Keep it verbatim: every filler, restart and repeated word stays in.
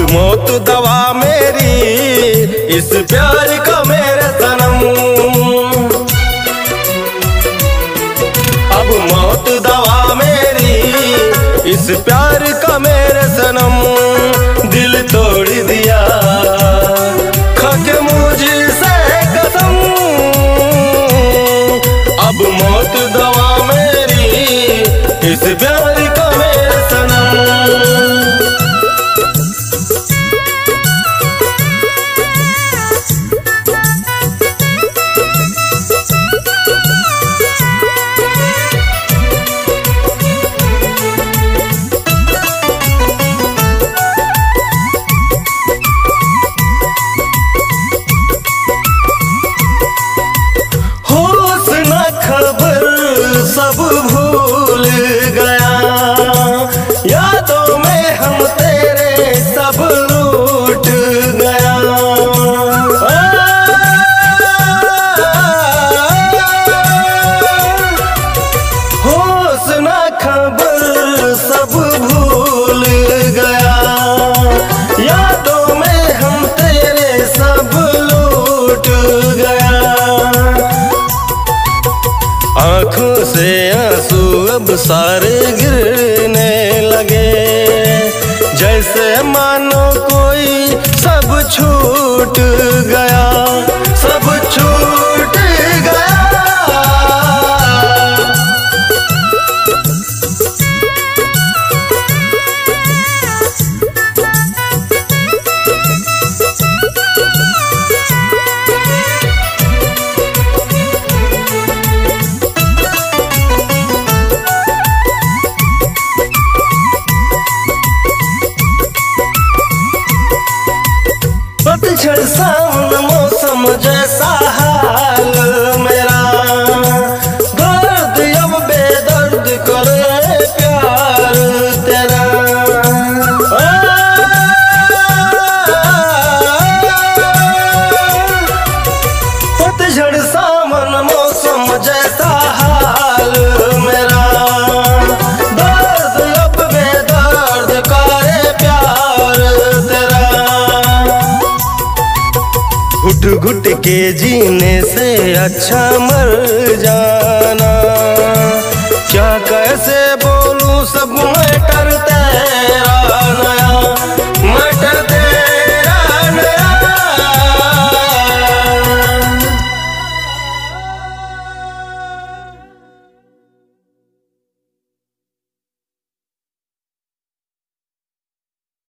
मौत दवा मेरी इस प्यार का मेरे सनम। अब मौत दवा मेरी इस प्यार का मेरे सनम। दिल तोड़ दिया खाके मुझसे कसम। अब मौत दवा मेरी इस प्यार का मेरे सनम। सब भूल गया यादों में हम तेरे सब रूठ गया। होश न खबर सब भूल गया यादों में हम तेरे सब लूट गया। आँखों से आंसू अब सारे गिरने लगे जैसे मानो कोई सब छूट गया सब छूट गया। पतझड़ सावन मौसम जैसा हाल मेरा। दर्द अब बेदर्द करे प्यार तेरा। पतझड़ सावन मौसम जैसा हाल मेरा। दर्द अब बेदर्द करे प्यार तेरा। घुट घुट के जीने से अच्छा मर जा।